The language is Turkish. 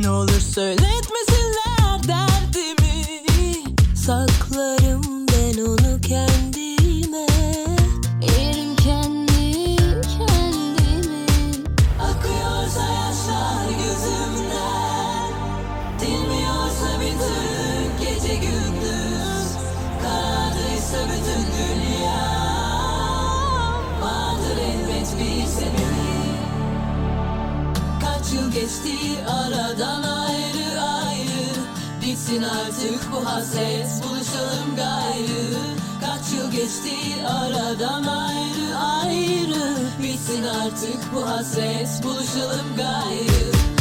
Ne olur söyletmesinler derdimi. Saklarım ben onu kendime. Yerim kendi kendimi. Akıyorsa yaşlar gözümden, dinmiyorsa bir türlü gece gündüz, karardıysa bütün dünya, vardır elbet bir sebebi. Kaç yıl geçti aradan ayrı ayrı, bitsin artık bu hasret, buluşalım gayrı. Kaç yıl geçti aradan ayrı ayrı, bitsin artık bu hasret, buluşalım gayrı.